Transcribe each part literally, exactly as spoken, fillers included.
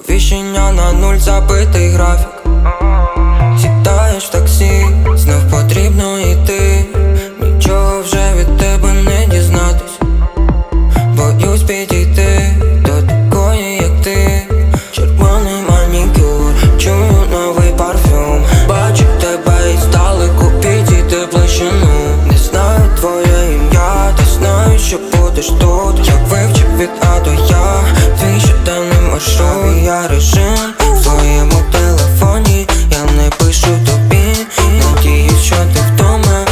Сповіщення на нуль, забитий графік. Сідаєш в таксі, знов потрібно йти. Нічого вже від тебе не дізнатись. Боюсь підійти до такої, як ти. Червоний манікюр, чую новий парфюм. Бачу тебе і здалеку, підійти ближчину. Не знаю твоє ім'я, та знаю, що будеш тут. Як вивчив від А до Я, твій щоденний маршрут. Авіарежим в твоєму телефоні, я не пишу тобі. Надіюсь, що ти вдома.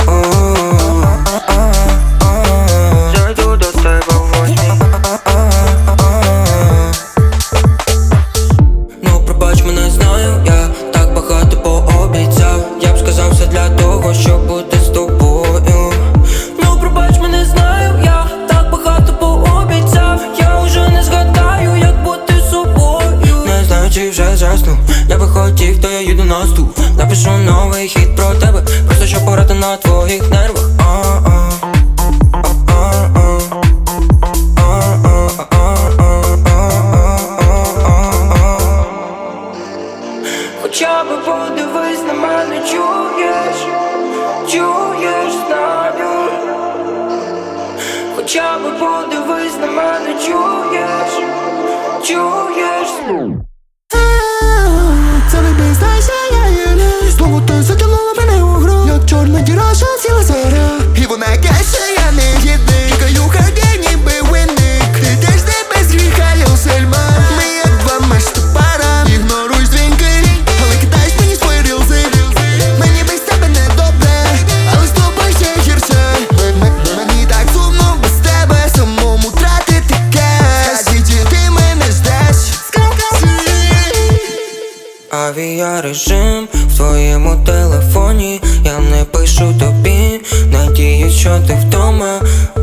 Зайду до тебе в гості. Ну пробач, мене знаю, я так багато пообіцяв. Я б сказав все для того, щоб бути з тобою. Ну пробач, мене знаю, я так багато пообіцяв. Я вже не згадаю, як бути собою. Не знаю, чи вже зраснув. Я би хотів, то я їду на стул. Напишу новий хіт про тебе, просто щоб пограти на твоїх нервах. Хоча би подивись на мене, чуєш, чуєш, знаю. Хоча би подивись на мене, чуєш, чуєш. Це не признайся, я єлі. Знову ти затягнула мене у гру, як чорна діра, що ціла заря. І вона каже, я не гідний. Тікаю хаді, ніби винник. Ти теж не без гріха, я усельма. Ми як два мешти пара. Ігноруй дзвінки, але кидаєш мені свої рілзи. Мені без тебе не добре, але з тобою ще гірше. Мені так сумно без тебе, самому тратити кеш. Скажи, ти мене ждеш. Авіарежим в твоєму телефоні, я не пишу тобі. Надіюсь, що ти вдома.